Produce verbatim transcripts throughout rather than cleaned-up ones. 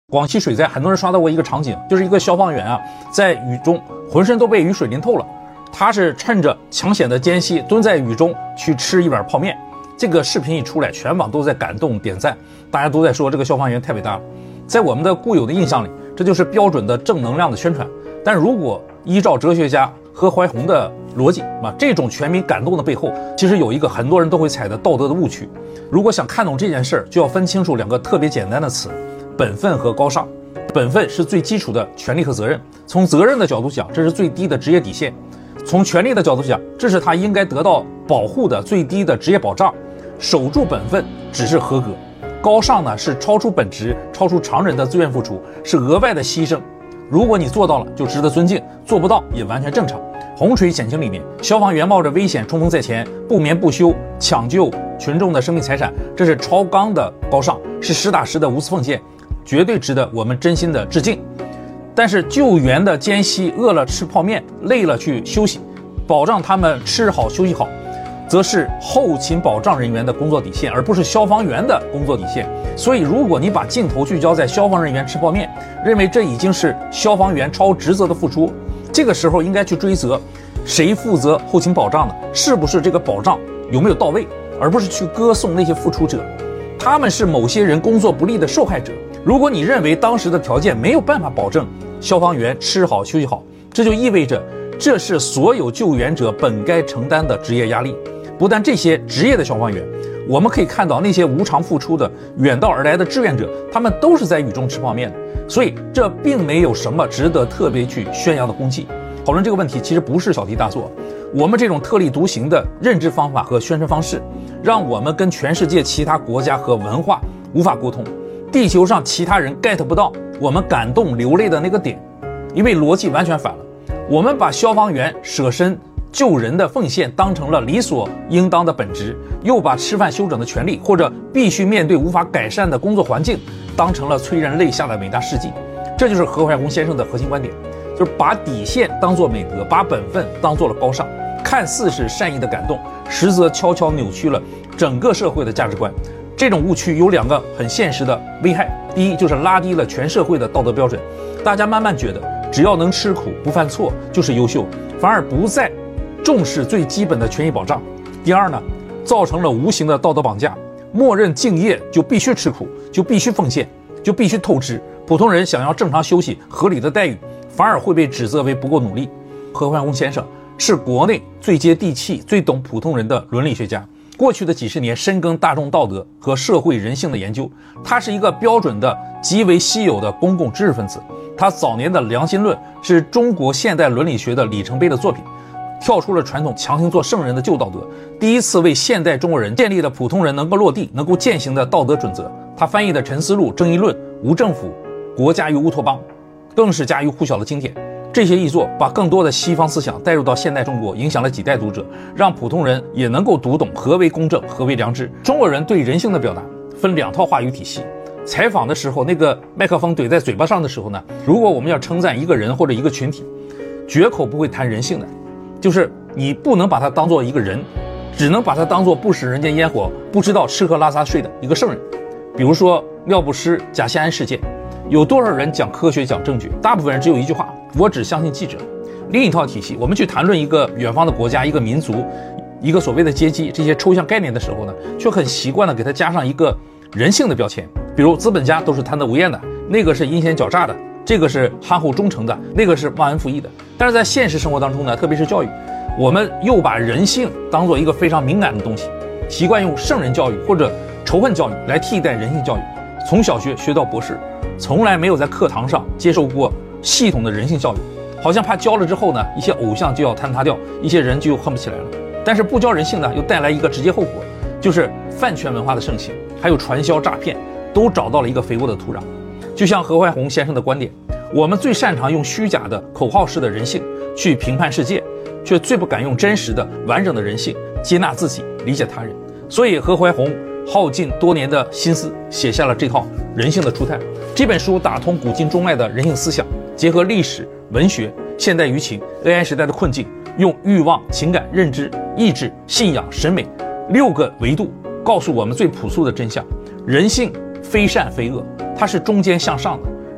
广西水灾，很多人刷到过一个场景，就是一个消防员啊，在雨中浑身都被雨水淋透了，他是趁着抢险的间隙蹲在雨中去吃一碗泡面。这个视频一出来，全网都在感动点赞，大家都在说这个消防员太伟大了。在我们的固有的印象里，这就是标准的正能量的宣传。但如果依照哲学家何怀宏的逻辑啊，这种全民感动的背后，其实有一个很多人都会踩的道德的误区。如果想看懂这件事儿，就要分清楚两个特别简单的词：本分和高尚。本分是最基础的权利和责任，从责任的角度讲，这是最低的职业底线；从权利的角度讲，这是他应该得到保护的最低的职业保障。守住本分只是合格，高尚呢是超出本职、超出常人的自愿付出，是额外的牺牲。如果你做到了，就值得尊敬；做不到也完全正常。洪水险情里面，消防员冒着危险冲锋在前，不眠不休抢救群众的生命财产，这是超纲的高尚，是实打实的无私奉献，绝对值得我们真心的致敬。但是救援的间隙，饿了吃泡面，累了去休息，保障他们吃好休息好，则是后勤保障人员的工作底线，而不是消防员的工作底线。所以如果你把镜头聚焦在消防人员吃泡面，认为这已经是消防员超职责的付出，这个时候应该去追责谁负责后勤保障呢？是不是这个保障有没有到位，而不是去歌颂那些付出者，他们是某些人工作不力的受害者。如果你认为当时的条件没有办法保证消防员吃好休息好，这就意味着这是所有救援者本该承担的职业压力。不但这些职业的消防员，我们可以看到那些无偿付出的远道而来的志愿者，他们都是在雨中吃泡面的。所以这并没有什么值得特别去宣扬的功绩。讨论这个问题其实不是小题大做，我们这种特立独行的认知方法和宣传方式，让我们跟全世界其他国家和文化无法沟通，地球上其他人 get 不到我们感动流泪的那个点，因为逻辑完全反了。我们把消防员舍身救人的奉献当成了理所应当的本职，又把吃饭休整的权利或者必须面对无法改善的工作环境当成了催人泪下的伟大事迹。这就是何怀宏先生的核心观点，就是把底线当作美德，把本分当作了高尚，看似是善意的感动，实则悄悄扭曲了整个社会的价值观。这种误区有两个很现实的危害，第一就是拉低了全社会的道德标准，大家慢慢觉得只要能吃苦不犯错就是优秀，反而不再重视最基本的权益保障。第二呢，造成了无形的道德绑架，默认敬业就必须吃苦，就必须奉献，就必须透支。普通人想要正常休息、合理的待遇，反而会被指责为不够努力。何怀宏先生是国内最接地气、最懂普通人的伦理学家，过去的几十年深耕大众道德和社会人性的研究，他是一个标准的极为稀有的公共知识分子。他早年的良心论是中国现代伦理学的里程碑的作品，跳出了传统强行做圣人的旧道德，第一次为现代中国人建立了普通人能够落地、能够践行的道德准则。他翻译的《陈思路》《正义论》《无政府国家与乌托邦》更是家喻户晓的经典。这些译作把更多的西方思想带入到现代中国，影响了几代读者，让普通人也能够读懂何为公正，何为良知。中国人对人性的表达分两套话语体系。采访的时候，那个麦克风怼在嘴巴上的时候呢，如果我们要称赞一个人或者一个群体，绝口不会谈人性的，就是你不能把它当做一个人，只能把它当做不食人间烟火、不知道吃喝拉撒睡的一个圣人。比如说尿不湿贾西安事件，有多少人讲科学讲证据？大部分人只有一句话：我只相信记者。另一套体系，我们去谈论一个远方的国家、一个民族、一个所谓的阶级这些抽象概念的时候呢，却很习惯的给它加上一个人性的标签。比如资本家都是贪得无厌的，那个是阴险狡诈的，这个是憨厚忠诚的，那个是忘恩负义的。但是在现实生活当中呢，特别是教育，我们又把人性当做一个非常敏感的东西，习惯用圣人教育或者仇恨教育来替代人性教育。从小学学到博士，从来没有在课堂上接受过系统的人性教育，好像怕教了之后呢，一些偶像就要坍塌掉，一些人就恨不起来了。但是不教人性呢，又带来一个直接后果，就是饭圈文化的盛行，还有传销诈骗，都找到了一个肥沃的土壤。就像何怀宏先生的观点，我们最擅长用虚假的口号式的人性去评判世界，却最不敢用真实的完整的人性接纳自己、理解他人。所以何怀宏耗尽多年的心思，写下了这套人性的初探。这本书打通古今中外的人性思想，结合历史、文学、现代舆情、A I 时代的困境，用欲望、情感、认知、意志、信仰、审美六个维度，告诉我们最朴素的真相：人性非善非恶，它是中间向上的，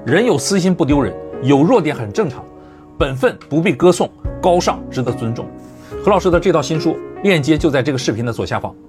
人有私心不丢人，有弱点很正常，本分不必歌颂，高尚值得尊重。何老师的这套新书链接就在这个视频的左下方。